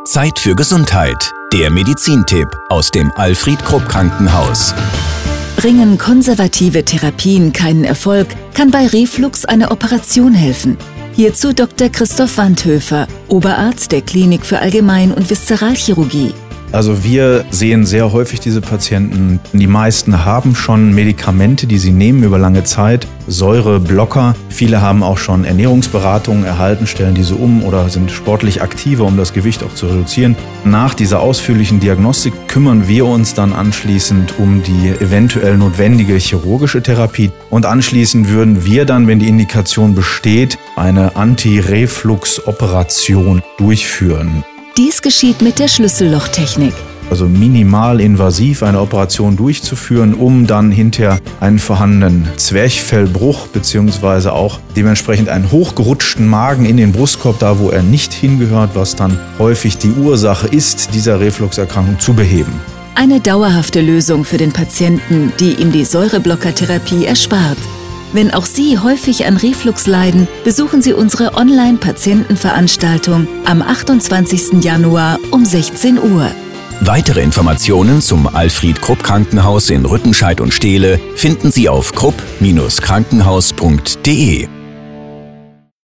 Zeit für Gesundheit. Der Medizintipp aus dem Alfred Krupp Krankenhaus. Bringen konservative Therapien keinen Erfolg, kann bei Reflux eine Operation helfen. Hierzu Dr. Christoph Wandhöfer, Oberarzt der Klinik für Allgemein- und Viszeralchirurgie. Also wir sehen sehr häufig diese Patienten. Die meisten haben schon Medikamente, die sie nehmen über lange Zeit, Säureblocker. Viele haben auch schon Ernährungsberatungen erhalten, stellen diese um oder sind sportlich aktiver, um das Gewicht auch zu reduzieren. Nach dieser ausführlichen Diagnostik kümmern wir uns dann anschließend um die eventuell notwendige chirurgische Therapie. Und anschließend würden wir dann, wenn die Indikation besteht, eine Anti-Reflux-Operation durchführen. Dies geschieht mit der Schlüssellochtechnik. Also minimal invasiv eine Operation durchzuführen, um dann hinterher einen vorhandenen Zwerchfellbruch bzw. auch dementsprechend einen hochgerutschten Magen in den Brustkorb, da wo er nicht hingehört, was dann häufig die Ursache ist, dieser Refluxerkrankung zu beheben. Eine dauerhafte Lösung für den Patienten, die ihm die Säureblockertherapie erspart. Wenn auch Sie häufig an Reflux leiden, besuchen Sie unsere Online-Patientenveranstaltung am 28. Januar um 16 Uhr. Weitere Informationen zum Alfred Krupp Krankenhaus in Rüttenscheid und Steele finden Sie auf krupp-krankenhaus.de.